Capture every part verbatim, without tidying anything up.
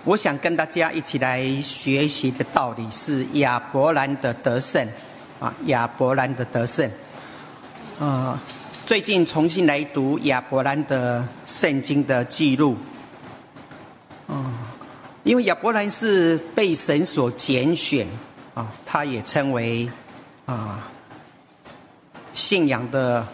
我想跟大家一起来学习的道理是亚伯兰的得胜啊，亚伯兰的得胜。呃，最近重新来读亚伯兰的圣经的记录，嗯、呃，因为亚伯兰是被神所拣选啊，他也称为啊信仰的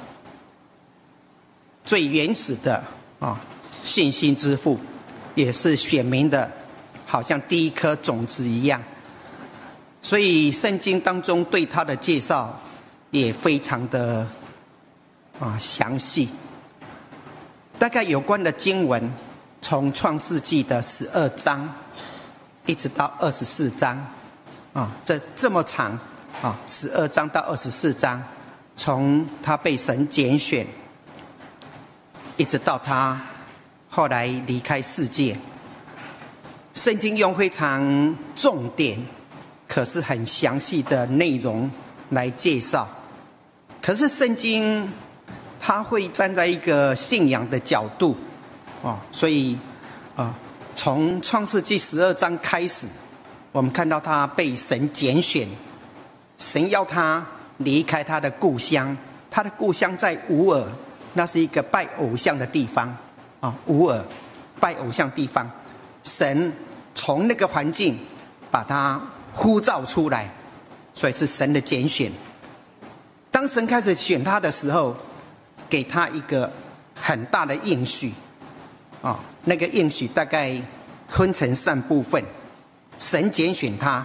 最原始的啊信心之父，也是选民的，好像第一颗种子一样。所以圣经当中对他的介绍也非常的啊详细。大概有关的经文，从创世纪的十二章一直到二十四章啊，这这么长啊，十二章到二十四章，从他被神拣选，一直到他后来离开世界。圣经用非常重点可是很详细的内容来介绍。可是圣经它会站在一个信仰的角度哦，所以啊，从创世纪十二章开始，我们看到他被神拣选，神要他离开他的故乡，他的故乡在乌尔，那是一个拜偶像的地方啊，乌尔拜偶像地方，神从那个环境把他呼召出来，所以是神的拣选。当神开始选他的时候，给他一个很大的应许啊，那个应许大概分成三部分。神拣选他，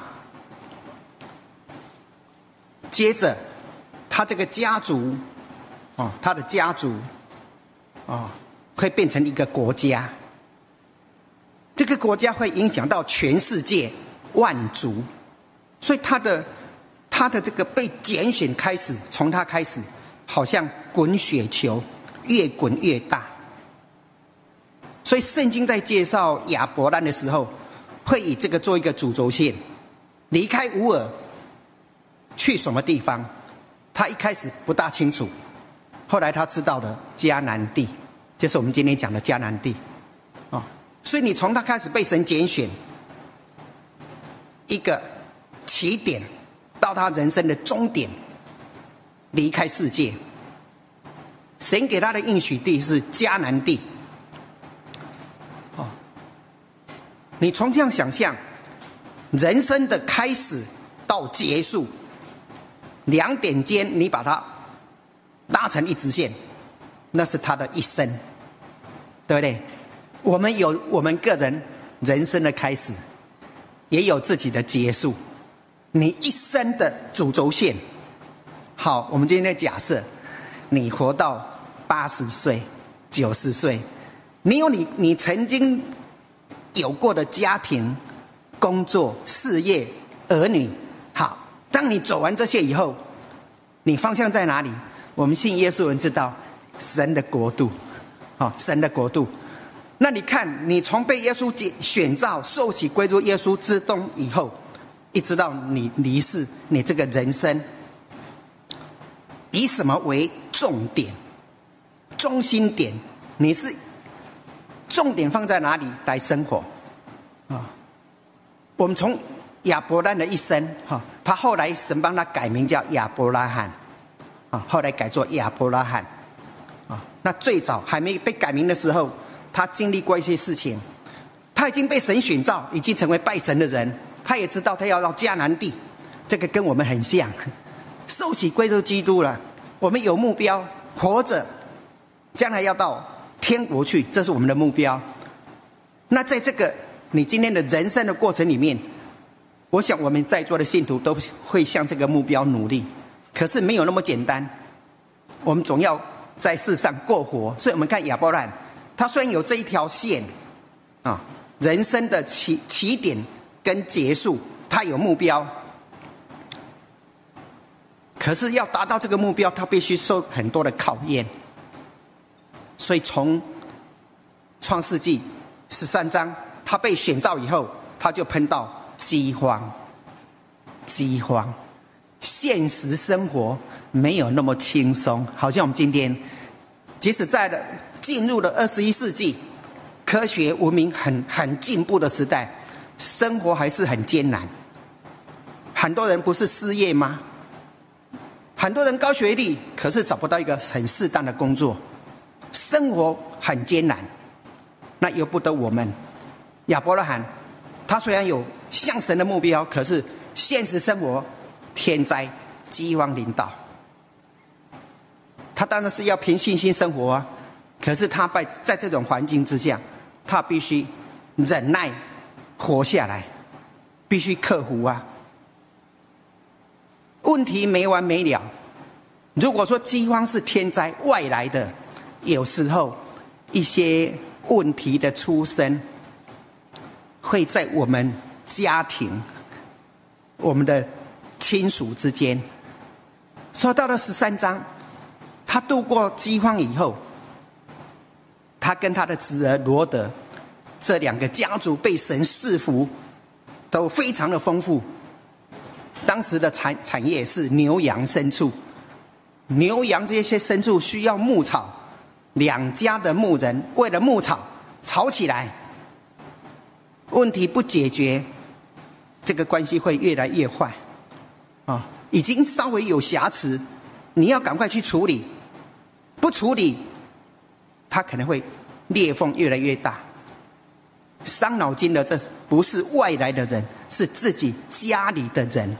接着他这个家族啊，他的家族啊，会变成一个国家。这个国家会影响到全世界万族，所以他的他的这个被拣选开始，从他开始，好像滚雪球，越滚越大。所以圣经在介绍亚伯兰的时候，会以这个做一个主轴线，离开乌尔，去什么地方？他一开始不大清楚，后来他知道了迦南地，就是我们今天讲的迦南地。哦，所以你从他开始被神拣选，一个起点到他人生的终点，离开世界，神给他的应许地是迦南地。哦，你从这样想象，人生的开始到结束，两点间你把它拉成一直线，那是他的一生，对不对？我们有我们个人人生的开始，也有自己的结束。你一生的主轴线，好，我们今天假设你活到八十岁、九十岁，你有你你曾经有过的家庭、工作、事业、儿女。好，当你走完这些以后，你方向在哪里？我们信耶稣的人知道，神的国度，哦，神的国度。那你看，你从被耶稣选召、受洗归入耶稣之中以后，一直到你离世，你这个人生以什么为重点、中心点？你是重点放在哪里来生活啊？我们从亚伯兰的一生，哈，他后来神帮他改名叫亚伯拉罕，啊，后来改做亚伯拉罕，啊，那最早还没被改名的时候，他经历过一些事情，他已经被神选召，已经成为拜神的人，他也知道他要到迦南地，这个跟我们很像，受洗归入基督了，我们有目标，活着，将来要到天国去，这是我们的目标。那在这个你今天的人生的过程里面，我想我们在座的信徒都会向这个目标努力，可是没有那么简单，我们总要在世上过活。所以我们看亚伯兰，他虽然有这一条线啊，人生的起起点跟结束，他有目标，可是要达到这个目标，他必须受很多的考验。所以从创世纪十三章，他被选召以后，他就碰到饥荒，饥荒，现实生活没有那么轻松。好像我们今天，即使在了进入了二十一世纪，科学文明很很进步的时代， 生活还是很艰难。很多人不是失业吗？很多人高学历，可是找不到一个很适当的工作，生活很艰难。那由不得我们亚伯拉罕，他虽然有向神的目标，可是现实生活天灾饥荒临到，他当然是要凭信心生活啊。可是他在在这种环境之下，他必须忍耐活下来，必须克服啊。问题没完没了。如果说饥荒是天灾外来的，有时候一些问题的出生会在我们家庭、我们的亲属之间。说到了十三章，他度过饥荒以后，他跟他的侄儿罗德这两个家族被神赐福，都非常的丰富。当时的产产业是牛羊牲畜，牛羊这些牲畜需要牧草，两家的牧人为了牧草吵起来，问题不解决，这个关系会越来越坏啊！已经稍微有瑕疵，你要赶快去处理，不处理，它可能会裂缝越来越大。伤脑筋的，这不是外来的人，是自己家里的人。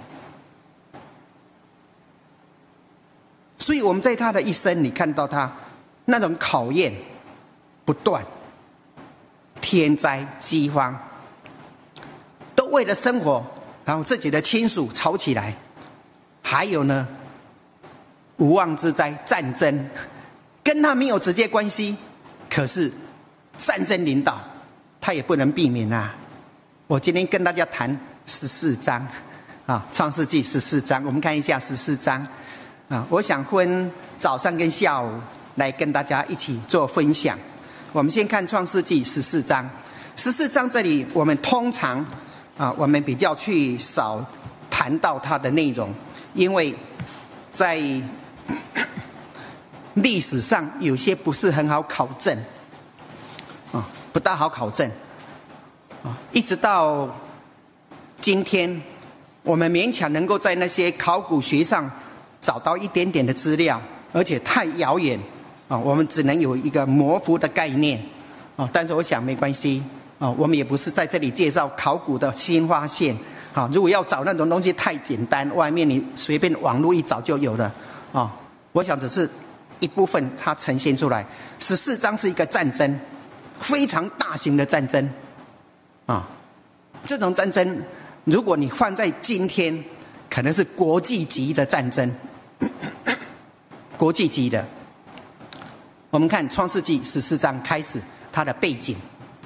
所以我们在他的一生，你看到他那种考验不断，天灾饥荒，都为了生活，然后自己的亲属吵起来，还有呢，无妄之灾，战争，跟他没有直接关系，可是战争临到，他也不能避免啊。我今天跟大家谈十四章啊，创世纪十四章，我们看一下十四章啊。我想分早上跟下午来跟大家一起做分享。我们先看创世纪十四章，十四章这里我们通常啊，我们比较去少谈到它的内容，因为在历史上有些不是很好考证啊，不大好考证啊，一直到今天，我们勉强能够在那些考古学上找到一点点的资料，而且太遥远啊，我们只能有一个模糊的概念啊。但是我想没关系啊，我们也不是在这里介绍考古的新发现啊。如果要找那种东西太简单，外面你随便网络一找就有了啊。我想只是一部分它呈现出来。十四章是一个战争，非常大型的战争啊。这种战争，如果你放在今天，可能是国际级的战争，国际级的。我们看创世纪十四章开始，它的背景。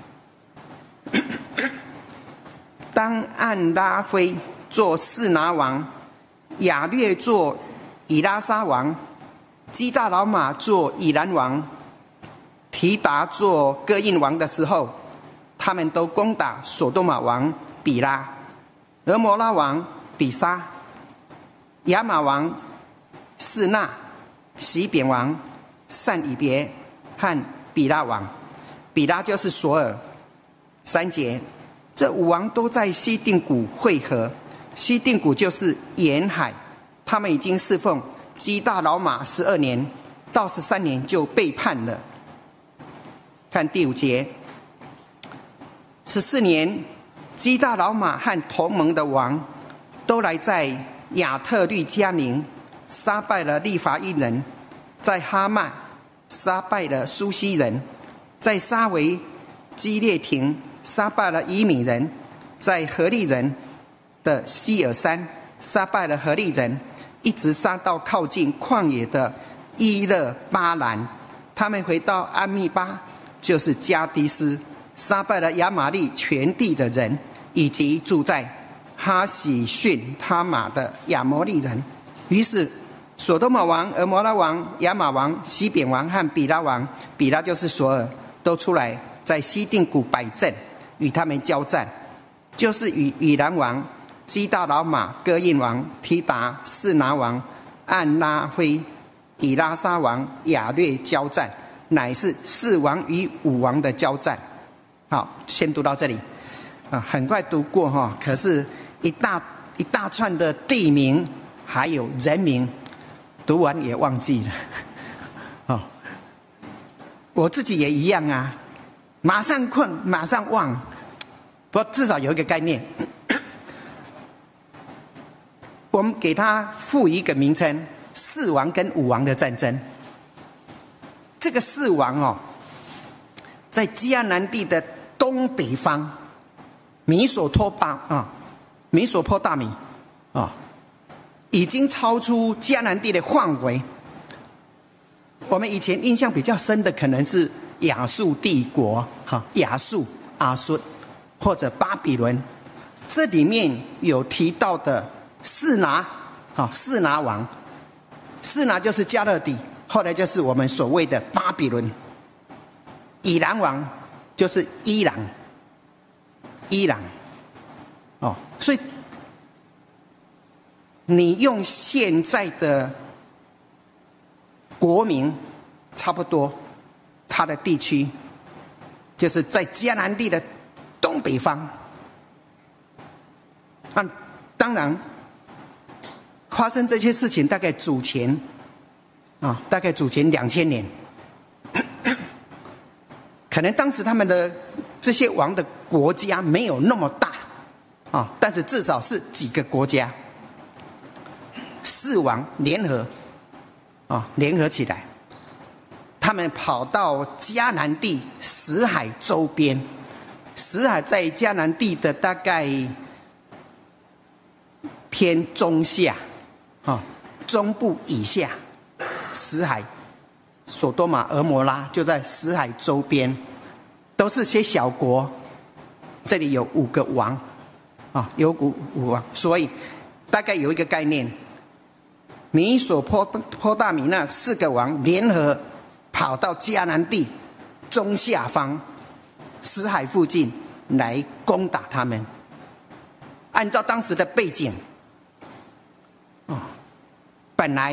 当暗拉菲做示拿王，亚略做以拉沙王，基大老马做以兰王，提达做哥印王的时候，他们都攻打所多玛王比拉、俄摩拉王比沙、亚玛王示那、西扁王善以别和比拉王。比拉就是索尔。三节，这五王都在西定谷会合。西定谷就是沿海，他们已经侍奉基大老马十二年，到十三年就背叛了。看第五节，十四年，基大老马和同盟的王都来在亚特律加宁杀败了利伐因人，在哈曼杀败了苏西人，在沙维基列亭杀败了以米人，在何利人的希尔山杀败了何利人，一直杀到靠近旷野的伊勒巴兰。他们回到安密巴，就是加迪斯，杀败了亚玛利全地的人，以及住在哈喜逊他玛的亚摩利人。于是所多玛王、俄摩拉王、亚玛王、西扁王和比拉王，比拉就是索尔，都出来在西定谷摆阵，与他们交战，就是与以兰王、基大老马、哥印王、提达、示拿王、暗拉菲、以拉沙王、亚略交战，乃是四王与五王的交战。好，先读到这里。 啊，很快读过哈，可是一大一大串的地名还有人名，读完也忘记了。哦，我自己也一样啊，马上困，马上忘，不过至少有一个概念。我们给它赋予一个名称：四王跟五王的战争。这个四王哦，在迦南地的东北方，米索托巴啊，米索波大米啊，已经超出迦南地的范围。我们以前印象比较深的可能是亚述帝国，哈，亚述、阿述或者巴比伦，这里面有提到的示拿，啊，示拿王，示拿就是加勒底，后来就是我们所谓的巴比伦。以兰王就是伊朗，伊朗，哦，所以你用现在的国名差不多，它的地区就是在迦南地的东北方。啊，当然发生这些事情大概主前啊，大概主前两千年，可能当时他们的这些王的国家没有那么大啊，但是至少是几个国家，四王联合啊，联合起来，他们跑到迦南地死海周边，死海在迦南地的大概偏中下，啊，中部以下，死海，索多玛、俄摩拉就在死海周边，都是些小国。这里有五个王，啊，有五五王，所以大概有一个概念。米索波波大米那四个王联合跑到迦南地中下方死海附近来攻打他们。按照当时的背景，哦，本来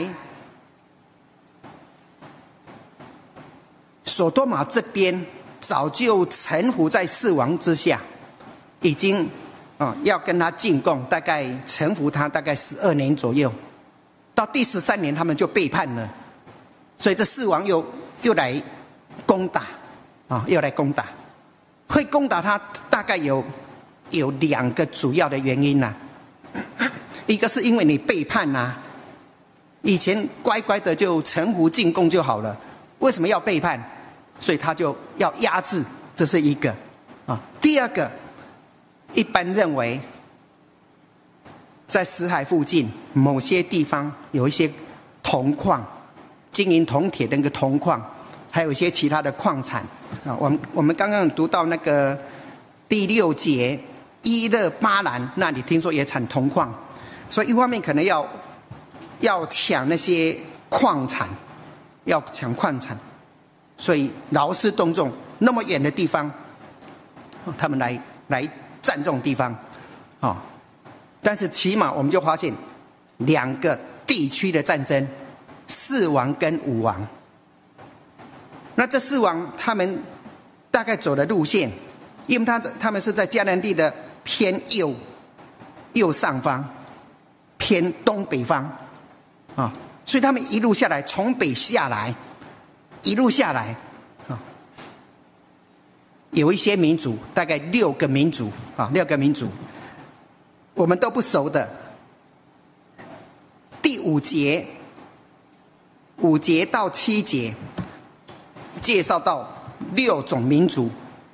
索多玛这边早就臣服在四王之下，已经啊要跟他进贡，大概臣服他大概十二年左右。到第十三年，他们就背叛了，所以这四王又又来攻打，啊，又来攻打。会攻打他，大概有有两个主要的原因呐、啊。一个是因为你背叛呐、啊，以前乖乖的就臣服进贡就好了，为什么要背叛？所以他就要压制，这是一个啊。第二个，一般认为，在死海附近某些地方有一些铜矿，经营铜铁的那个铜矿，还有一些其他的矿产啊。我们我们刚刚读到那个第六节，伊勒巴兰那里听说也产铜矿，所以一方面可能要要抢那些矿产，要抢矿产，所以劳师动众，那么远的地方，他们来来占这种地方，啊。但是起码我们就发现两个地区的战争，四王跟五王。那这四王他们大概走的路线，因为他他们是在迦南地的偏右右上方，偏东北方啊，所以他们一路下来，从北下来，一路下来啊，有一些民族，大概六个民族啊，六个民族。我们都不熟的。第五节，五节到七节，介绍到六种民族，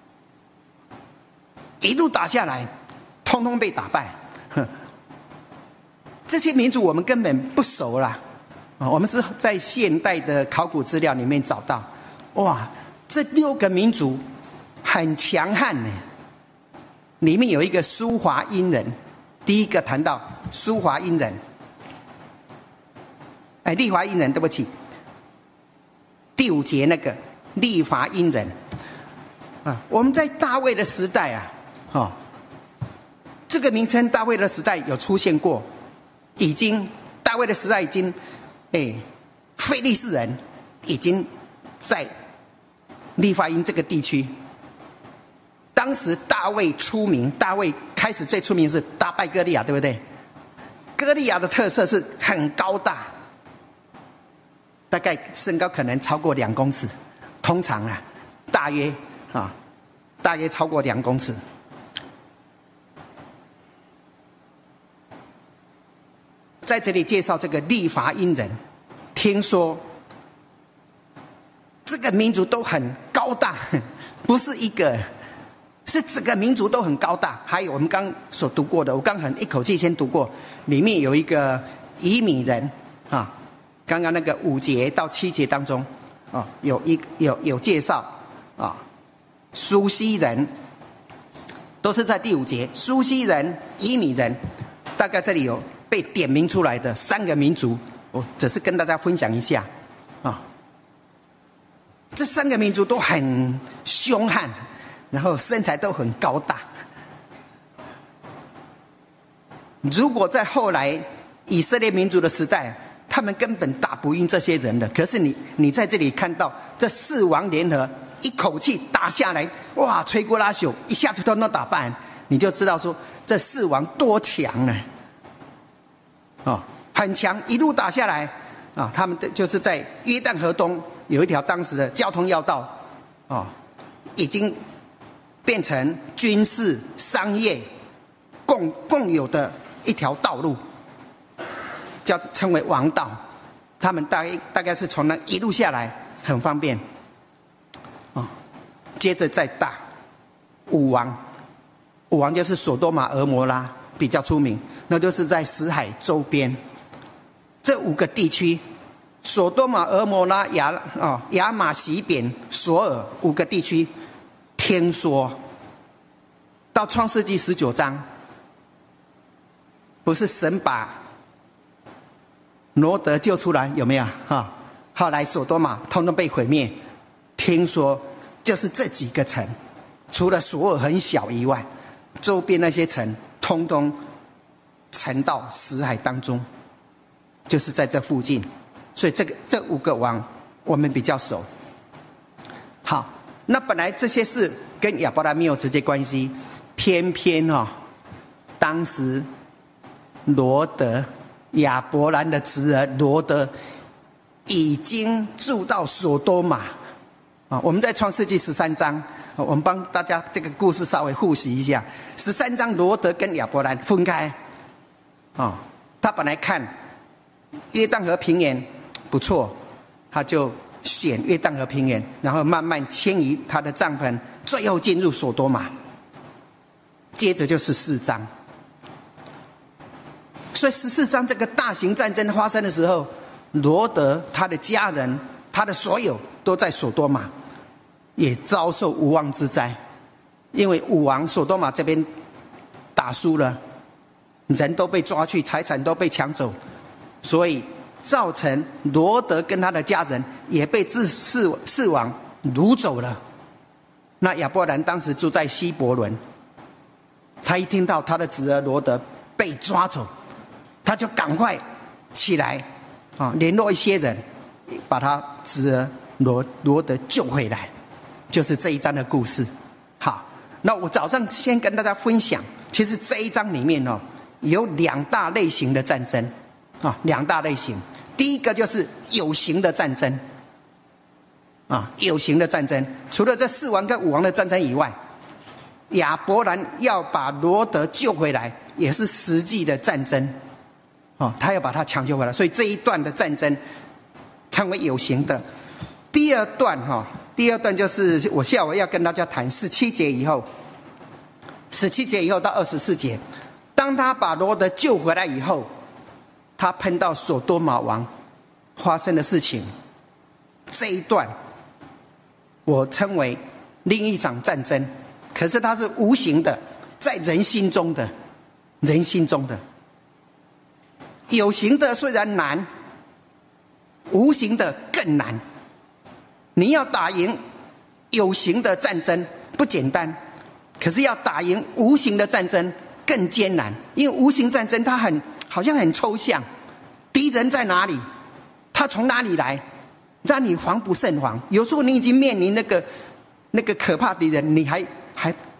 一路打下来，通通被打败。这些民族我们根本不熟啦，我们是在现代的考古资料里面找到，哇，这六个民族很强悍呢。里面有一个苏华因人。第一个谈到苏华因人，哎，利华因人，对不起，第五节那个利华因人啊，我们在大卫的时代啊，哦，这个名称大卫的时代有出现过，已经大卫的时代已经，哎，非利士人已经在利华因这个地区，大当时大卫出名，大卫开始最出名是打败歌利亚，对不对？歌利亚的特色是很高大，大概身高可能超过两公尺，通常啊，大约啊，大约超过两公尺。在这里介绍这个利乏音人，听说这个民族都很高大，不是一个，是整个民族都很高大。还有我们刚所读过的，我刚很一口气先读过，里面有一个以米人啊，刚刚那个五节到七节当中啊，有一有有介绍啊，苏西人都是在第五节，苏西人、以米人，大概这里有被点名出来的三个民族，我只是跟大家分享一下啊。这三个民族都很凶悍，然后身材都很高大。如果在后来以色列民族的时代，他们根本打不赢这些人的。可是你你在这里看到这四王联合，一口气打下来，哇，摧枯拉朽，一下子都能打败，你就知道说这四王多强呢！哦，很强，一路打下来啊！他们就是在约旦河东有一条当时的交通要道，哦，已经变成军事、商业共共有的一条道路，叫称为王道。他们大概大概是从那一路下来，很方便。哦，接着再大五王，五王就是索多玛、俄摩拉比较出名。那就是在死海周边这五个地区，索多玛、俄摩拉、亚哦、亚玛、洗扁、索尔五个地区，听说到创世纪十九章，不是神把罗德救出来，有没有哈？后来索多玛通通被毁灭，听说就是这几个城，除了索尔很小以外，周边那些城通通沉到死海当中，就是在这附近。所以这个这五个王我们比较熟。好，那本来这些事跟亚伯拉没有直接关系，偏偏哦，当时罗德亚伯兰的侄儿罗德已经住到索多玛啊。我们在创世纪十三章，我们帮大家这个故事稍微复习一下。十三章罗德跟亚伯兰分开。哦，他本来看约旦河平原不错，他就选约旦河平原，然后慢慢迁移他的帐篷，最后进入索多玛。接着就十四章，所以十四章这个大型战争发生的时候，罗德他的家人、他的所有都在索多玛，也遭受无妄之灾，因为武王索多玛这边打输了。人都被抓去，财产都被抢走，所以造成罗德跟他的家人也被四四王掳走了。那亚伯兰当时住在希伯伦，他一听到他的侄儿罗德被抓走，他就赶快起来啊，联络一些人，把他侄儿罗罗德救回来，就是这一章的故事。好，那我早上先跟大家分享，其实这一章里面哦。有两大类型的战争啊，两大类型。第一个就是有形的战争啊，有形的战争。除了这四王跟五王的战争以外，亚伯兰要把罗德救回来，也是实际的战争啊，他要把他抢救回来。所以这一段的战争称为有形的。第二段哈，第二段就是我下午要跟大家谈十七节以后，十七节以后到二十四节。当他把罗德救回来以后，他碰到索多玛王发生的事情，这一段我称为另一场战争。可是它是无形的，在人心中的，人心中的。有形的虽然难，无形的更难。你要打赢有形的战争不简单，可是要打赢无形的战争更艰难，因为无形战争它很好像很抽象，敌人在哪里，他从哪里来，让你防不胜防。有时候你已经面临那个那个可怕敌人，你还还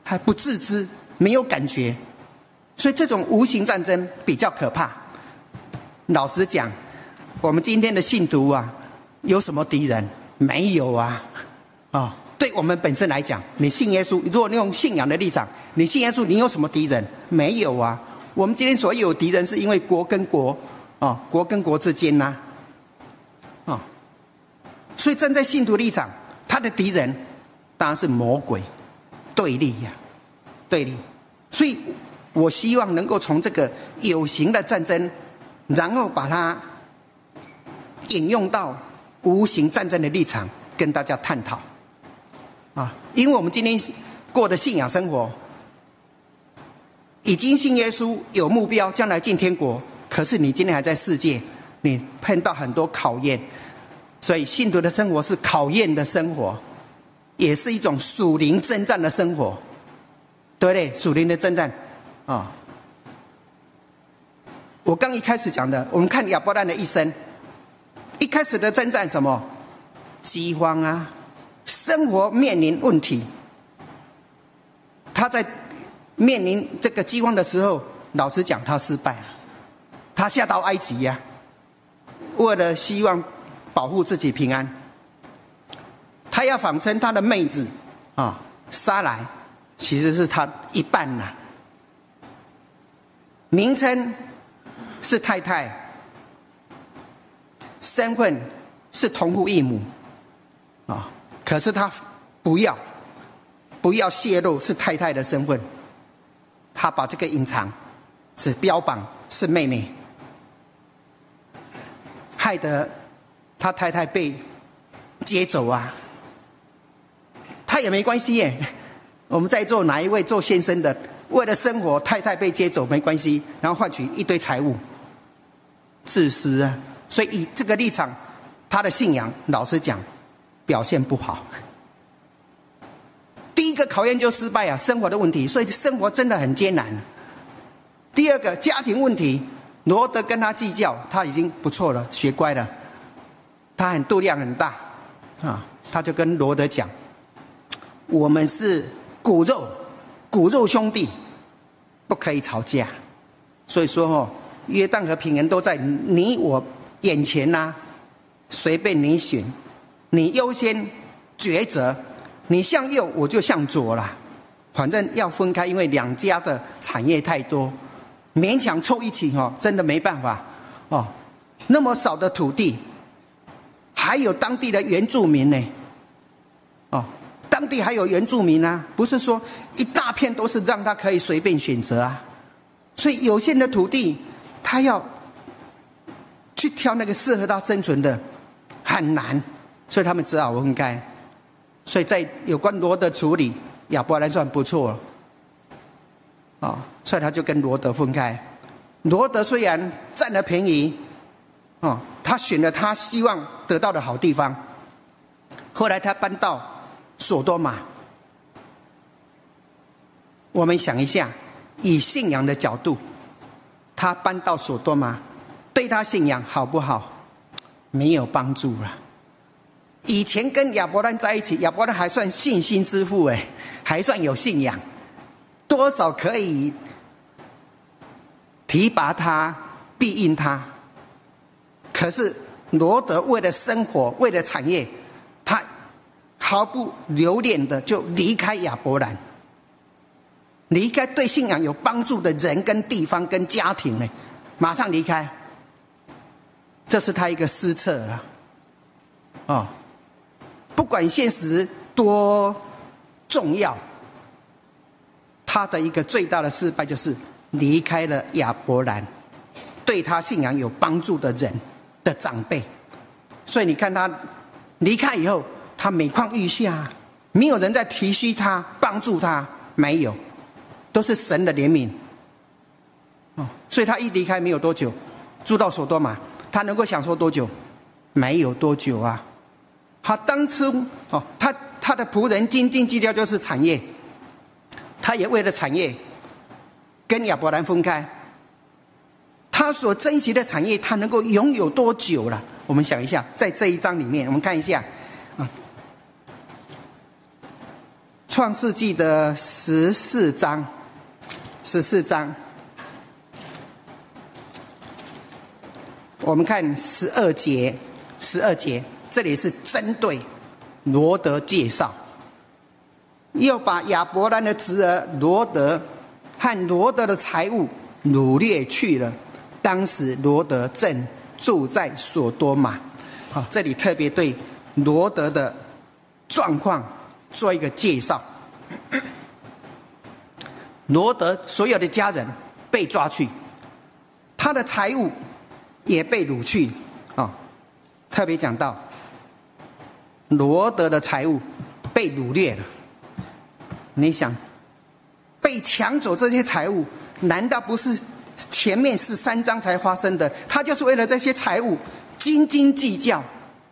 还不自知，没有感觉，所以这种无形战争比较可怕。老实讲，我们今天的信徒啊，有什么敌人？没有啊！哦，对我们本身来讲，你信耶稣，如果你用信仰的立场，你信耶稣，你有什么敌人？没有啊！我们今天所有敌人，是因为国跟国，哦，国跟国之间呐、啊，哦，所以站在信徒立场，他的敌人当然是魔鬼，对立呀、啊，对立。所以我希望能够从这个有形的战争，然后把它引用到无形战争的立场，跟大家探讨啊。因为我们今天过的信仰生活，已经信耶稣，有目标，将来进天国。可是你今天还在世界，你碰到很多考验，所以信徒的生活是考验的生活，也是一种属灵征战的生活，对不对？属灵的征战啊。我刚一开始讲的，我们看亚伯兰的一生，一开始的征战什么？饥荒啊，生活面临问题。他在面临这个饥荒的时候，老实讲，他失败了。他下到埃及呀、啊，为了希望保护自己平安，他要谎称他的妹子啊撒莱其实是他一半呐、啊，名称是太太，身份是同父异母啊，可是他不要不要泄露是太太的身份，他把这个隐藏，只标榜是妹妹，害得他太太被接走啊。他也没关系耶，我们在座哪一位做先生的，为了生活太太被接走没关系，然后换取一堆财物，自私啊。所以以这个立场，他的信仰老实讲表现不好。第一个考验就失败啊，生活的问题，所以生活真的很艰难。第二个家庭问题，罗德跟他计较，他已经不错了，学乖了，他很度量很大啊，他就跟罗德讲，我们是骨肉骨肉兄弟，不可以吵架。所以说哦，约旦和平原都在你我眼前啊，随便你选，你优先抉择，你向右我就向左啦，反正要分开，因为两家的产业太多，勉强凑一起哦，真的没办法哦。那么少的土地，还有当地的原住民呢，哦，当地还有原住民啊，不是说一大片都是让他可以随便选择啊。所以有限的土地，他要去挑那个适合他生存的很难，所以他们只好分开。所以在有关罗德处理，亚伯兰算不错了，哦，所以他就跟罗德分开。罗德虽然占了便宜，哦，他选了他希望得到的好地方，后来他搬到索多玛。我们想一下，以信仰的角度，他搬到索多玛，对他信仰好不好？没有帮助了。以前跟亚伯兰在一起，亚伯兰还算信心之父哎，还算有信仰，多少可以提拔他、庇应他。可是罗德为了生活，为了产业，他毫不留恋的就离开亚伯兰，离开对信仰有帮助的人跟地方跟家庭呢，马上离开。这是他一个失策了，哦，不管现实多重要，他的一个最大的失败就是离开了亚伯兰，对他信仰有帮助的人的长辈。所以你看他离开以后，他每况愈下，没有人在提携他、帮助他，没有，都是神的怜悯。哦，所以他一离开没有多久，住到索多玛，他能够享受多久？没有多久啊。他当初哦，他他的仆人斤斤计较就是产业，他也为了产业跟亚伯兰分开。他所珍惜的产业，他能够拥有多久了？我们想一下，在这一章里面，我们看一下啊， 创世纪的十四章，十四章，我们看十二节，十二节，这里是针对罗得介绍，又把亚伯兰的侄儿罗得和罗得的财物掳掠去了。当时罗得正住在所多玛。好，这里特别对罗得的状况做一个介绍。罗得所有的家人被抓去，他的财物也被掳去。啊，特别讲到罗得的财物被掳掠了。你想，被抢走这些财物，难道不是前面是三章才发生的？他就是为了这些财物斤斤计较，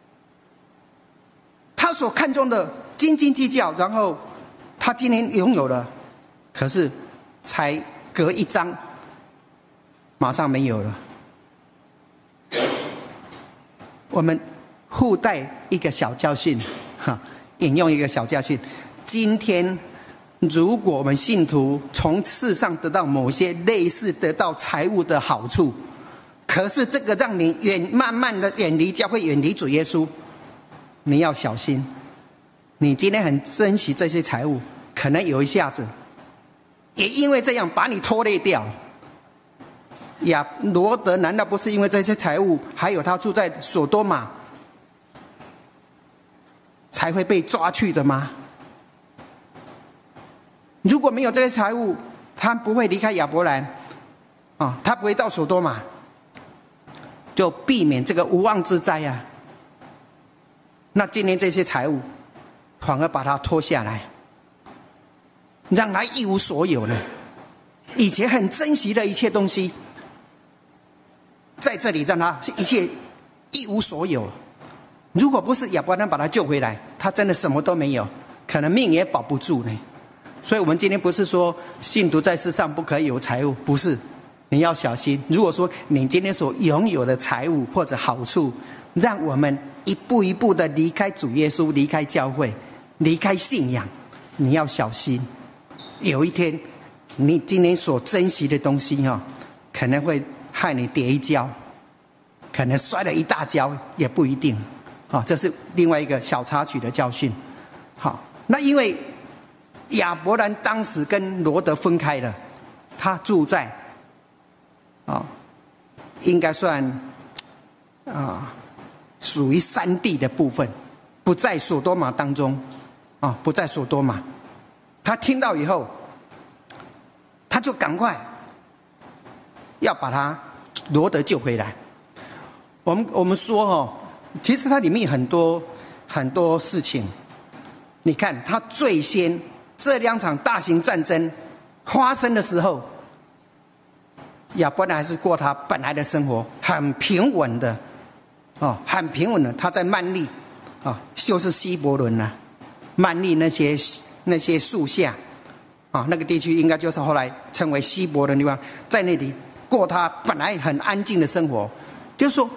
他所看重的斤斤计较，然后他今天拥有了，可是才隔一章，马上没有了。我们附带一个小教训，哈，引用一个小教训。今天如果我们信徒从世上得到某些类似得到财物的好处，可是这个让你远慢慢的远离教会，远离主耶稣，你要小心。你今天很珍惜这些财物，可能有一下子也因为这样把你拖累掉。亚罗得难道不是因为这些财物，还有他住在所多玛，才会被抓去的吗？如果没有这些财物，他不会离开亚伯兰，啊，他不会到所多玛，就避免这个无妄之灾啊。那今天这些财物，反而把他拖下来，让他一无所有了。以前很珍惜的一切东西，在这里让他一切一无所有。如果不是亚伯兰把他救回来，他真的什么都没有，可能命也保不住呢。所以我们今天不是说信徒在世上不可以有财物，不是，你要小心。如果说你今天所拥有的财物或者好处，让我们一步一步的离开主耶稣，离开教会，离开信仰，你要小心。有一天你今天所珍惜的东西，哦，可能会害你跌一跤，可能摔了一大跤也不一定。哦，这是另外一个小插曲的教训。好，那因为亚伯兰当时跟罗得分开了，他住在啊，应该算啊属于山地的部分，不在所多玛当中啊，不在所多玛。他听到以后，他就赶快要把他罗得救回来。我们我们说哦，其实它里面很多很多事情。你看，他最先这两场大型战争发生的时候，亚伯兰还是过他本来的生活，很平稳的，哦，很平稳的。他在曼利，啊，哦，就是希伯伦呐，曼利那些那些树下，啊，哦，那个地区应该就是后来称为希伯伦的地方，在那里过他本来很安静的生活，就是说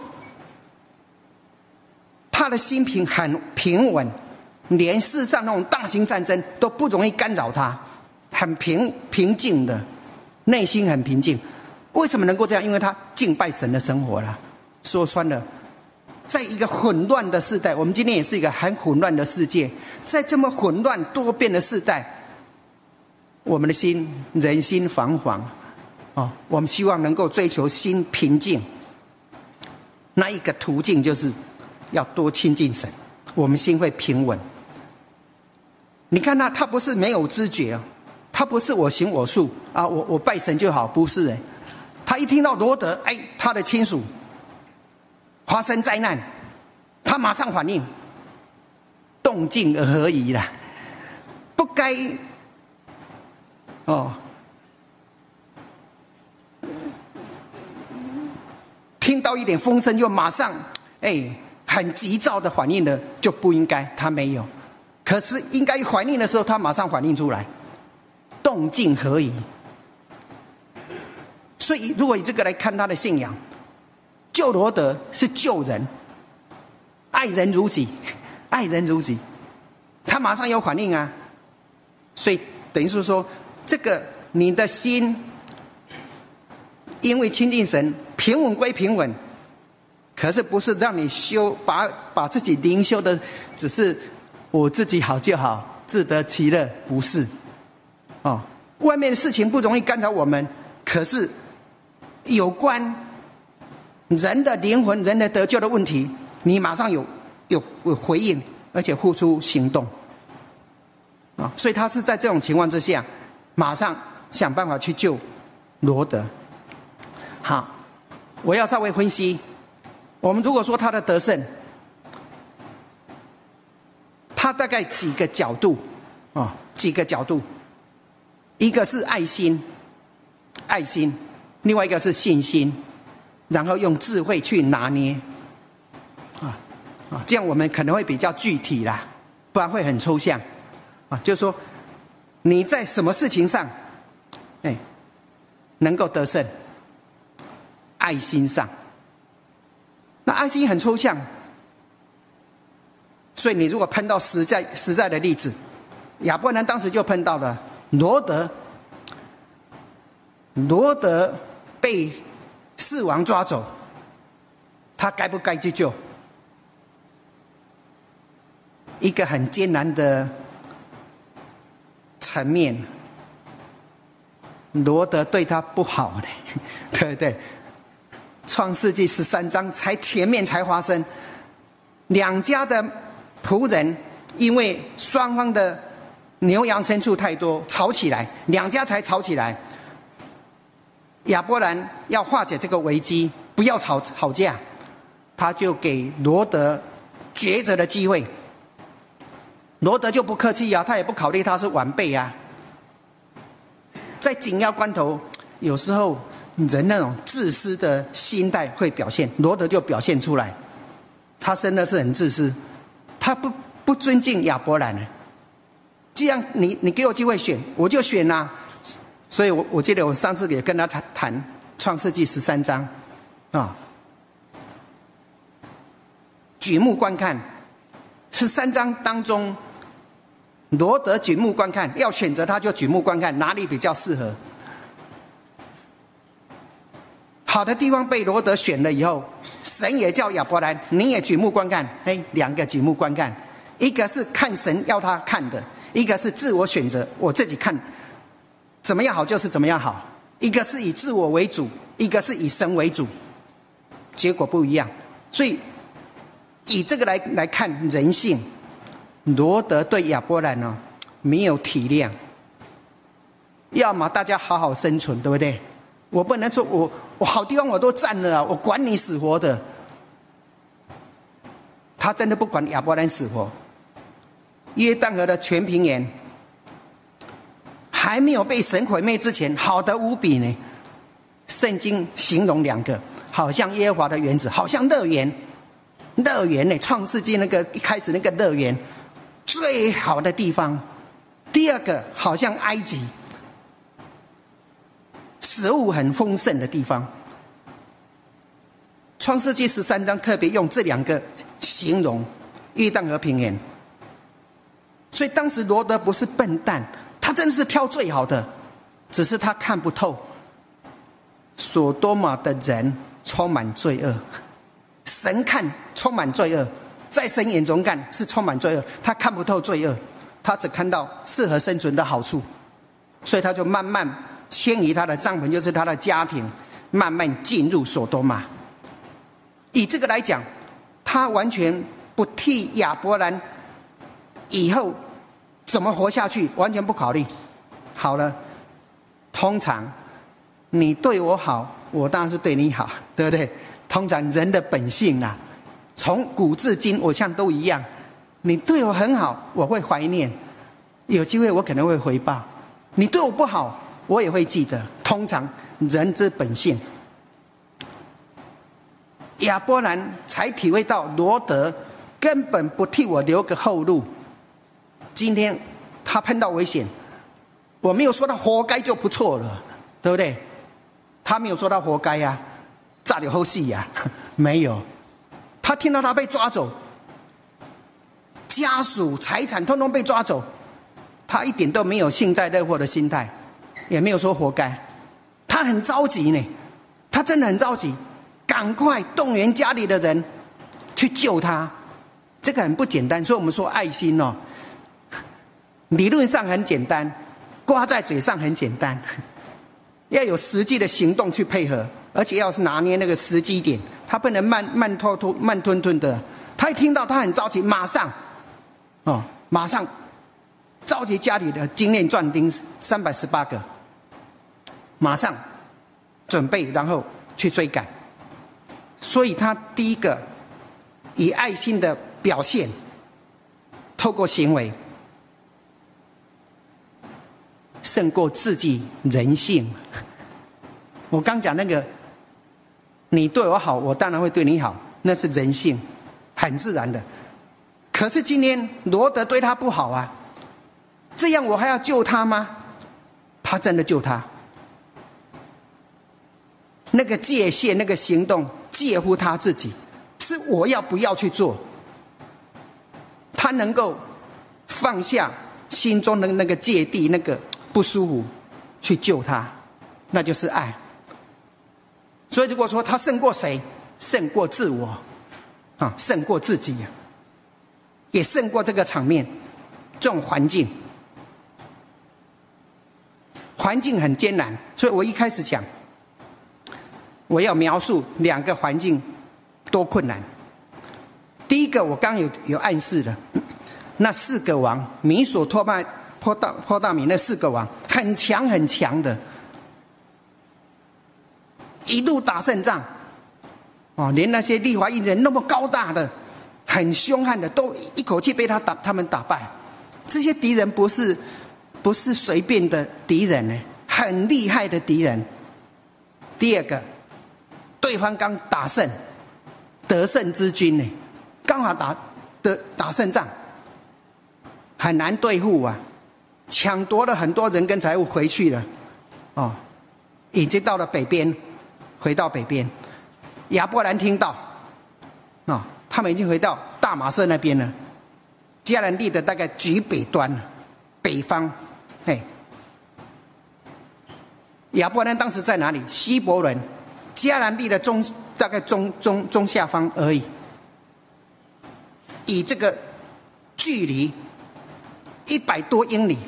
他的心平很平稳。连世上那种大型战争都不容易干扰他，很平平静的，内心很平静。为什么能够这样？因为他敬拜神的生活了。说穿了，在一个混乱的世代，我们今天也是一个很混乱的世界，在这么混乱多变的世代，我们的心人心惶惶，哦，我们希望能够追求心平静。那一个途径就是要多亲近神，我们心会平稳。你看他，他不是没有知觉，他不是我行我素啊，我我拜神就好，不是哎。他一听到罗得，哎，他的亲属发生灾难，他马上反应，动静而已啦，不该哦，听到一点风声就马上哎很急躁的反应的就不应该，他没有。可是应该反应的时候，他马上反应出来，动静何以？所以，如果以这个来看他的信仰，救罗得是救人，爱人如己，爱人如己，他马上有反应啊！ 所以等于是说，这个你的心因为亲近神，平稳归平稳，可是不是让你修把把自己灵修的只是我自己好就好，自得其乐，不是哦。外面的事情不容易干扰我们，可是有关人的灵魂、人的得救的问题，你马上有有有回应，而且付出行动啊、哦！所以他是在这种情况之下，马上想办法去救罗得。好，我要稍微分析，我们如果说他的得胜，他大概几个角度啊、哦，几个角度。一个是爱心，爱心；另外一个是信心，然后用智慧去拿捏，啊啊，这样我们可能会比较具体啦，不然会很抽象，啊，就是说你在什么事情上，哎，能够得胜？爱心上，那爱心很抽象，所以你如果碰到实在实在的例子，亚伯兰当时就碰到了。罗得，罗得被四王抓走，他该不该去救？一个很艰难的层面，罗得对他不好呢，对不对？创世纪十三章才前面才发生，两家的仆人因为双方的牛羊牲畜太多，吵起来，两家才吵起来。亚伯兰要化解这个危机，不要吵吵架，他就给罗得抉择的机会。罗得就不客气啊，他也不考虑他是晚辈啊。在紧要关头，有时候人那种自私的心态会表现，罗得就表现出来。他真的是很自私，他不不尊敬亚伯兰呢。既然你你给我机会选，我就选啦、啊。所以我我记得我上次也跟他谈谈创世纪十三章啊，举目观看十三章当中，罗得举目观看，要选择他就举目观看哪里比较适合。好的地方被罗得选了以后，神也叫亚伯兰，你也举目观看。哎，两个举目观看，一个是看神要他看的。一个是自我选择，我自己看怎么样好就是怎么样好；一个是以自我为主，一个是以神为主，结果不一样。所以以这个来来看人性，罗得对亚伯兰呢没有体谅，要么大家好好生存，对不对？我不能说我我好地方我都占了啊，我管你死活的。他真的不管亚伯兰死活。约旦河的全平原还没有被神毁灭之前，好得无比呢。圣经形容两个，好像耶和华的园子，好像乐园。乐园呢，创世纪那个一开始那个乐园，最好的地方。第二个好像埃及，食物很丰盛的地方。创世纪十三章特别用这两个形容约旦河平原。所以当时罗得不是笨蛋，他真的是挑最好的，只是他看不透所多玛的人充满罪恶。神看充满罪恶，在神眼中看是充满罪恶，他看不透罪恶，他只看到适合生存的好处，所以他就慢慢迁移他的帐篷，就是他的家庭，慢慢进入所多玛。以这个来讲，他完全不替亚伯兰以后怎么活下去，完全不考虑。好了，通常你对我好，我当然是对你好，对不对？通常人的本性啊，从古至今我像都一样，你对我很好，我会怀念，有机会我可能会回报；你对我不好，我也会记得。通常人之本性。亚伯兰才体会到罗得根本不替我留个后路。今天他碰到危险，我没有说他活该就不错了，对不对？他没有说他活该呀、啊，炸了后戏呀，没有。他听到他被抓走，家属财产通通被抓走， 他一点都没有幸灾乐祸的心态，也没有说活该，他很着急呢，他真的很着急，赶快动员家里的人去救他，这个很不简单。所以我们说爱心哦，理论上很简单，挂在嘴上很简单，要有实际的行动去配合，而且要是拿捏那个时机点，他不能慢慢拖拖慢吞吞的。他一听到他很着急，马上哦，马上召集家里的精炼壮丁三百十八个，马上准备，然后去追赶。所以他第一个以爱心的表现，透过行为胜过自己人性。我刚讲那个，你对我好，我当然会对你好，那是人性，很自然的。可是今天罗德对他不好啊，这样我还要救他吗？他真的救他。那个界限，那个行动介乎他自己，是我要不要去做。他能够放下心中的那个芥蒂，那个不舒服，去救他，那就是爱。所以如果说他胜过谁，胜过自我啊，胜过自己，也胜过这个场面，这种环境。环境很艰难，所以我一开始讲，我要描述两个环境多困难。第一个我刚有有暗示了，那四个王，米索托麦坡大坡大米那四个王很强很强的，一路打胜仗，哦，连那些利华印人那么高大的、很凶悍的，都一口气被他打他们打败。这些敌人不是不是随便的敌人呢，很厉害的敌人。第二个，对方刚打胜，得胜之军呢，刚好打得打胜仗，很难对付啊，抢夺了很多人跟财物回去了，哦，已经到了北边，回到北边。亚伯兰听到，哦，他们已经回到大马色那边了，迦南地的大概极北端，北方，嘿。亚伯兰当时在哪里？希伯伦，迦南地的中大概中中中下方而已。以这个距离一百多英里，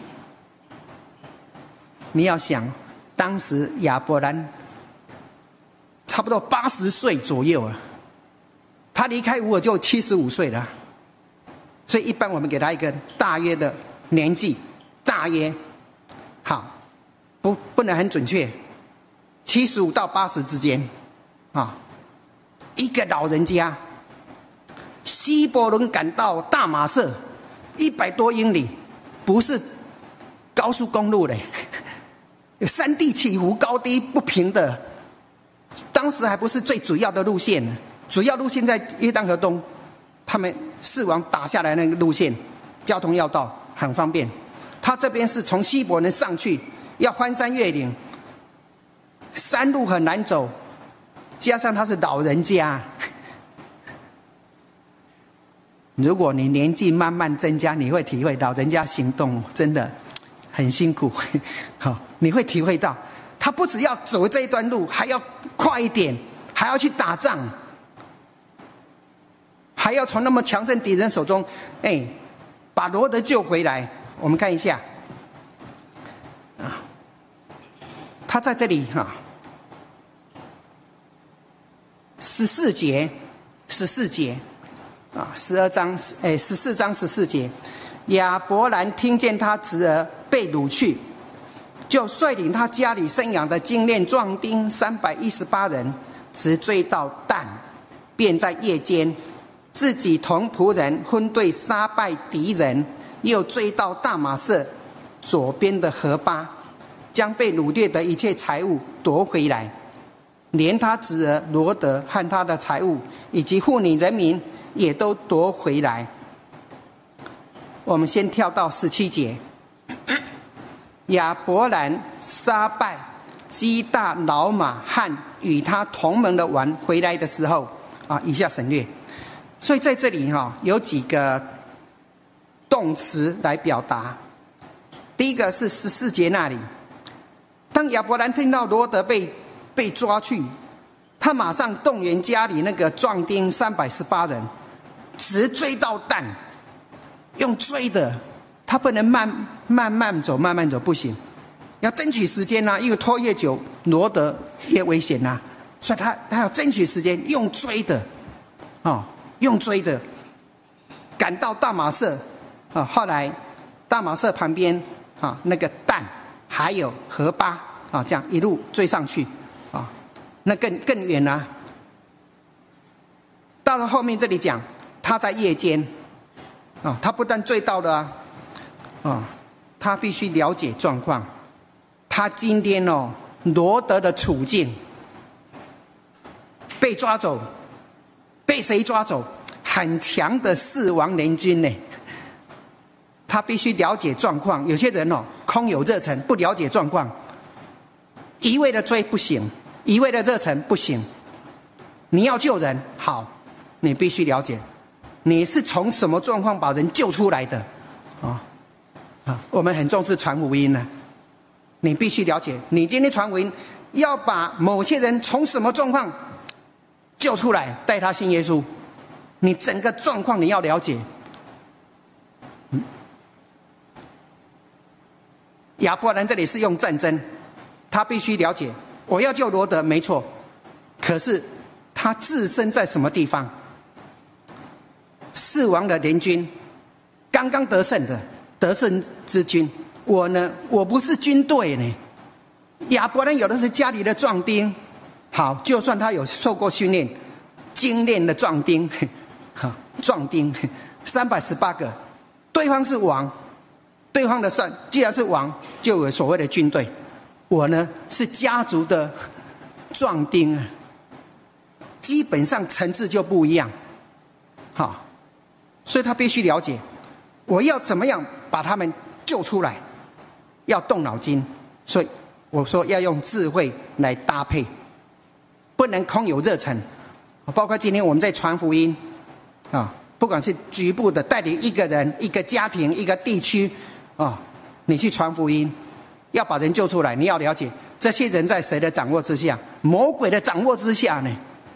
你要想，当时亚伯兰差不多八十岁左右啊，他离开乌尔就七十五岁了，所以一般我们给他一个大约的年纪，大约好。不不能很准确，七十五到八十之间，啊，一个老人家，希伯伦赶到大马色，一百多英里，不是高速公路嘞，山地起伏，高低不平的，当时还不是最主要的路线呢，主要路线在约旦河东，他们四王打下来那个路线，交通要道很方便。他这边是从希伯伦上去。要翻山越岭，山路很难走，加上他是老人家，如果你年纪慢慢增加，你会体会老人家行动真的很辛苦，好，你会体会到他不只要走这一段路，还要快一点，还要去打仗，还要从那么强盛敌人手中，哎，把罗德救回来。我们看一下。他在这里哈，十四节，十四节，啊，十二章，哎，十四章十四节，亚伯兰听见他侄儿被掳去，就率领他家里生养的精炼壮丁三百一十八人，直追到但，便在夜间，自己同仆人分队杀败敌人，又追到大马色左边的河巴。将被掳掠的一切财物夺回来，连他侄儿罗德和他的财物以及妇女人民也都夺回来。我们先跳到十七节，亚伯兰杀败基大老马和与他同盟的王回来的时候，啊，以下省略。所以在这里哈、哦、有几个动词来表达第一个是十四节那里，当亚伯兰听到罗得被被抓去，他马上动员家里那个壮丁三百十八人，直追到但，用追的，他不能慢慢慢走，慢慢走不行，要争取时间啊，因为拖越久，罗得越危险啊，所以他他要争取时间，用追的，哦，用追的，赶到大马色，啊，后来大马色旁边啊那个但还有河巴啊，这样一路追上去，啊，那更更远啊。到了后面这里讲，他在夜间，啊，他不但追到了啊，啊，他必须了解状况。他今天哦，罗得的处境，被抓走，被谁抓走？很强的四王联军呢。他必须了解状况。有些人哦，空有热忱，不了解状况，一味的追不行，一味的热忱不行。你要救人，好，你必须了解，你是从什么状况把人救出来的？啊啊，我们很重视传福音呢。你必须了解，你今天传福音要把某些人从什么状况救出来，带他信耶稣，你整个状况你要了解。亚伯兰这里是用战争，他必须了解，我要救罗得没错，可是他自身在什么地方？四王的联军刚刚得胜的得胜之军，我呢，我不是军队呢。亚伯兰有的是家里的壮丁，好，就算他有受过训练、精练的壮丁，壮丁三百十八个，对方是王，对方的算，既然是王，就有所谓的军队。我呢是家族的壮丁，基本上层次就不一样，好，所以他必须了解，我要怎么样把他们救出来。要动脑筋，所以我说要用智慧来搭配，不能空有热忱。包括今天我们在传福音啊，不管是局部的带领一个人、一个家庭、一个地区啊，你去传福音，要把人救出来，你要了解这些人在谁的掌握之下？魔鬼的掌握之下呢？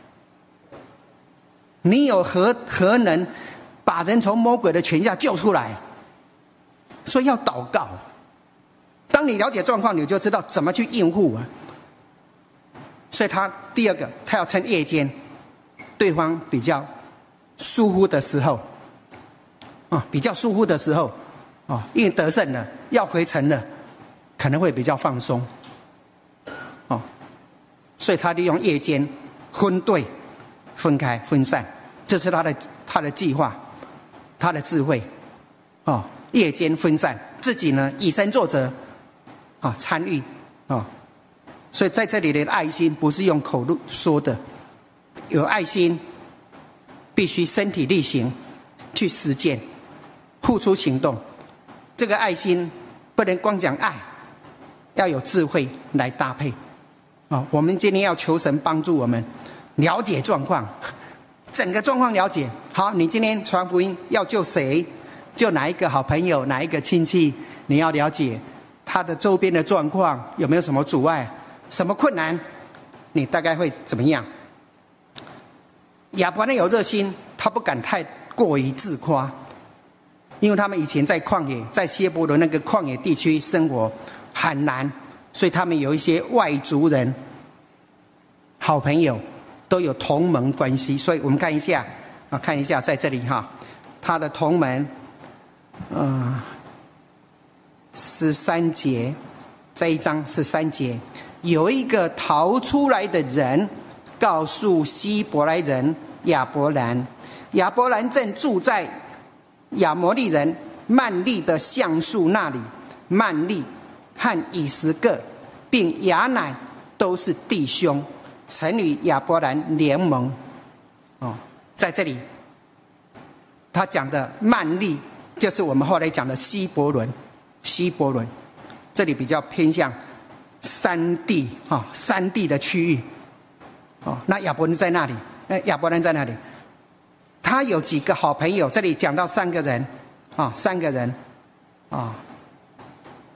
你有何何能把人从魔鬼的权下救出来？所以要祷告。当你了解状况，你就知道怎么去应付啊。所以他第二个，他要趁夜间，对方比较疏忽的时候，啊，比较疏忽的时候，啊，因为得胜了，要回城了，可能会比较放松，哦，所以他利用夜间分队、分开、分散，这是他的他的计划，他的智慧，哦，夜间分散，自己呢以身作则。啊，参与啊，所以在这里的爱心不是用口说的，有爱心必须身体力行去实践，付出行动。这个爱心不能光讲爱，要有智慧来搭配。啊，我们今天要求神帮助我们了解状况，整个状况了解。好，你今天传福音要救谁？救哪一个好朋友，哪一个亲戚？你要了解他的周边的状况，有没有什么阻碍，什么困难，你大概会怎么样？亚伯兰有热心，他不敢太过于自夸，因为他们以前在旷野，在希伯伦那个旷野地区生活很难，所以他们有一些外族人好朋友，都有同盟关系。所以我们看一下啊，看一下在这里哈，他的同盟，嗯。十三节，这一章十三节，有一个逃出来的人告诉希伯来人亚伯兰，亚伯兰正住在亚摩利人曼利的橡树那里，曼利和以实各并亚乃都是弟兄，曾与亚伯兰联盟。哦，在这里他讲的曼利就是我们后来讲的希伯伦。希伯伦这里比较偏向山地啊，山地的区域哦。那亚伯兰在那里？哎，亚伯兰在那里？他有几个好朋友？这里讲到三个人啊，三个人啊。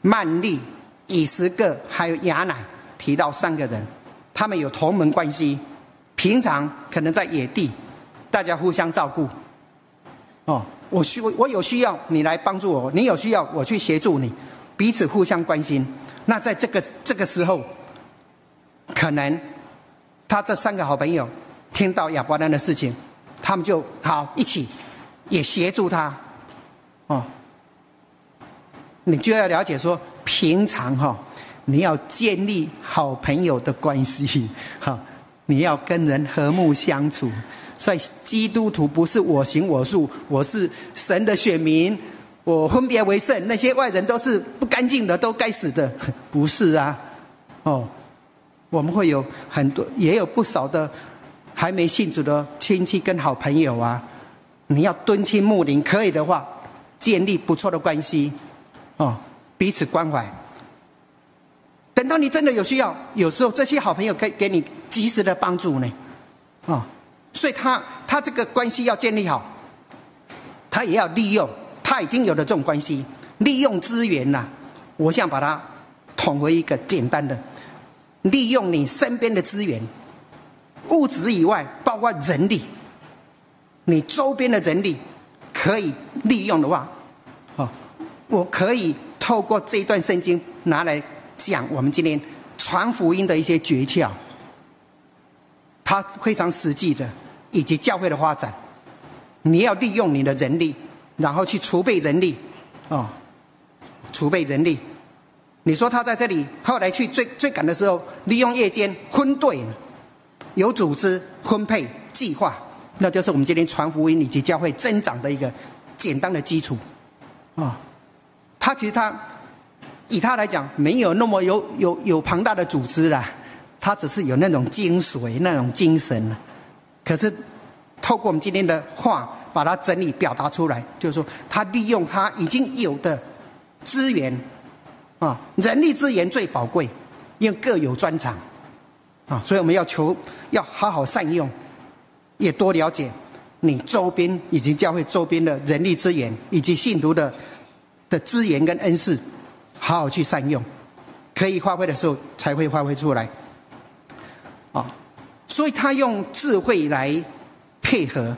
曼利、以实各还有亚乃，提到三个人，他们有同门关系，平常可能在野地，大家互相照顾。哦，我需我有需要你来帮助我，你有需要我去协助你，彼此互相关心。那在这个这个时候，可能他这三个好朋友听到亚伯兰的事情，他们就好一起也协助他。哦，你就要了解说，平常哈、哦，你要建立好朋友的关系，哈、哦，你要跟人和睦相处。所以基督徒不是我行我素，我是神的选民，我分别为圣，那些外人都是不干净的，都该死的，不是啊。哦，我们会有很多，也有不少的还没信主的亲戚跟好朋友啊。你要敦亲睦邻，可以的话，建立不错的关系，哦，彼此关怀。等到你真的有需要，有时候这些好朋友可以给你及时的帮助呢，哦。所以他他这个关系要建立好，他也要利用他已经有的这种关系，利用资源呐、啊。我想把它统为一个简单的，利用你身边的资源，物质以外，包括人力，你周边的人力可以利用的话，哦，我可以透过这一段圣经拿来讲我们今天传福音的一些诀窍。它非常实际的，以及教会的发展，你要利用你的人力，然后去储备人力，哦，储备人力。你说他在这里后来去追追赶的时候，利用夜间分队，有组织、分配、计划，那就是我们今天传福音以及教会增长的一个简单的基础，啊、哦，他其实他以他来讲，没有那么有有有庞大的组织啦。他只是有那种精髓、那种精神，可是透过我们今天的话把它整理表达出来，就是说他利用他已经有的资源啊，人力资源最宝贵，因为各有专长啊，所以我们要求要好好善用，也多了解你周边以及教会周边的人力资源以及信徒的的资源跟恩赐，好好去善用，可以发挥的时候才会发挥出来。啊，所以他用智慧来配合。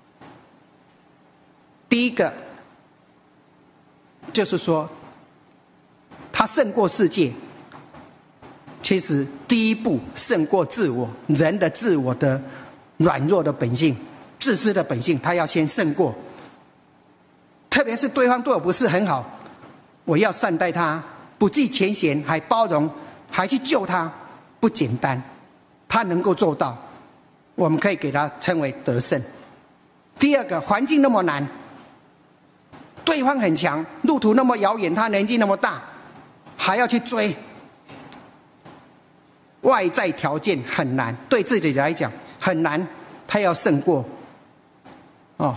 第一个就是说，他胜过世界。其实第一步胜过自我，人的自我的软弱的本性、自私的本性，他要先胜过。特别是对方对我不是很好，我要善待他，不计前嫌，还包容，还去救他，不简单。他能够做到，我们可以给他称为得胜。第二个，环境那么难，对方很强，路途那么遥远，他年纪那么大，还要去追，外在条件很难，对自己来讲很难，他要胜过。哦，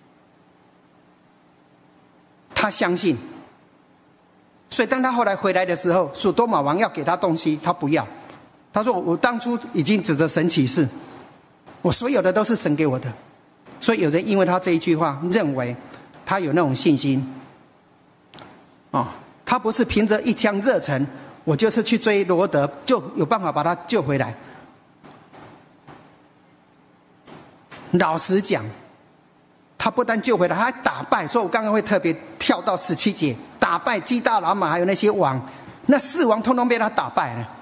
他相信，所以当他后来回来的时候，索多玛王要给他东西，他不要。他说：“我当初已经指着神起誓，我所有的都是神给我的。”所以有人因为他这一句话，认为他有那种信心。哦，他不是凭着一腔热忱，我就是去追罗德，就有办法把他救回来。老实讲，他不但救回来，他还打败。所以我刚刚会特别跳到十七节，打败基大老马，还有那些王，那四王通通被他打败了。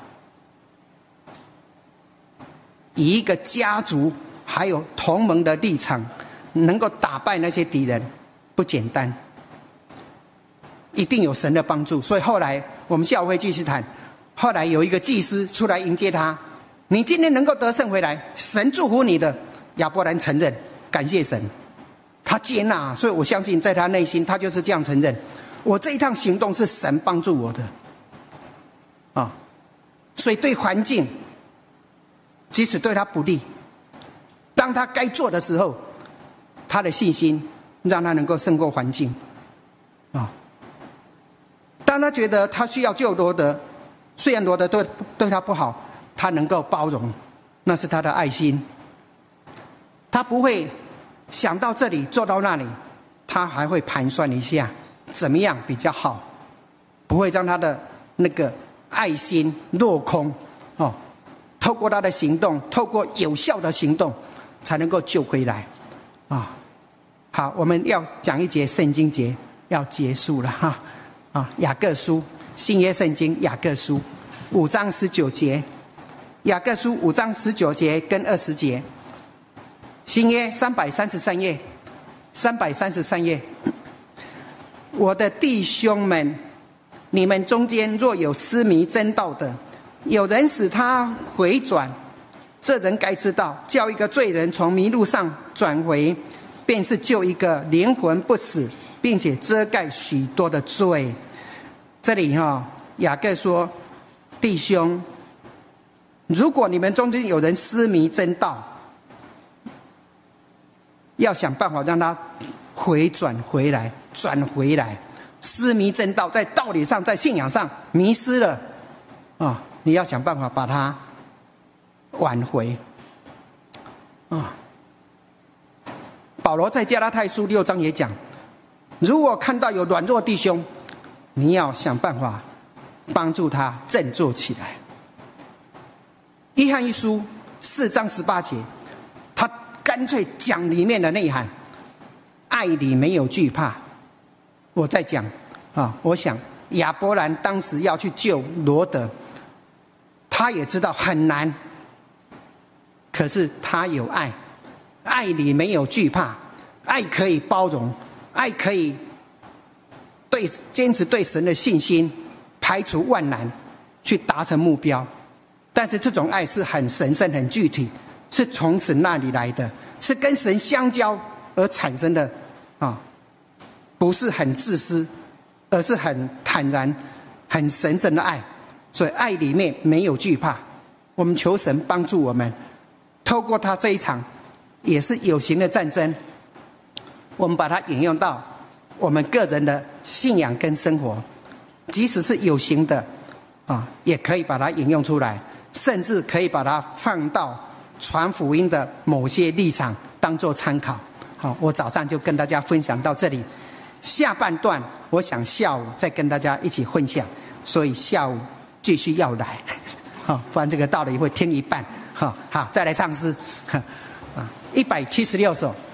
以一个家族还有同盟的立场，能够打败那些敌人，不简单，一定有神的帮助。所以后来我们教会继续谈，后来有一个祭司出来迎接他，你今天能够得胜回来，神祝福你的。亚伯兰承认，感谢神，他接纳。所以我相信在他内心，他就是这样承认，我这一趟行动是神帮助我的啊。所以对环境即使对他不利，当他该做的时候，他的信心让他能够胜过环境啊。当他觉得他需要救罗德，虽然罗德对对他不好，他能够包容，那是他的爱心。他不会想到这里做到那里，他还会盘算一下怎么样比较好。 不会让他的那个爱心落空哦。透过他的行动，透过有效的行动，才能够救回来啊。好，我们要讲一节圣经节，要结束了哈啊。雅各书，新约圣经雅各书五章十九节，雅各书五章十九节跟二十节，新约三百三十三页，三百三十三页。我的弟兄们，你们中间若有失迷真道的，有人使他回转，这人该知道，叫一个罪人从迷路上转回，便是救一个灵魂不死，并且遮盖许多的罪。这里哈、哦，雅各说，弟兄，如果你们中间有人失迷真道，要想办法让他回转回来，转回来。失迷真道，在道理上，在信仰上迷失了啊、哦！你要想办法把他挽回啊、哦！保罗在加拉太书六章也讲，如果看到有软弱弟兄，你要想办法帮助他振作起来。约翰一书四章十八节，他干脆讲里面的内涵，爱里没有惧怕。我在讲啊，我想亚伯兰当时要去救罗得，他也知道很难，可是他有爱，爱里没有惧怕，爱可以包容，爱可以对坚持对神的信心，排除万难，去达成目标。但是这种爱是很神圣、很具体，是从神那里来的，是跟神相交而产生的啊。不是很自私，而是很坦然、很神圣的爱。所以爱里面没有惧怕。我们求神帮助我们，透过他这一场也是有形的战争，我们把它引用到我们个人的信仰跟生活，即使是有形的啊，也可以把它引用出来，甚至可以把它放到传福音的某些立场当作参考。好，我早上就跟大家分享到这里。下半段我想下午再跟大家一起分享，所以下午继续要来，好，不然这个道理会听一半。好，好，再来唱诗，啊，一百七十六首。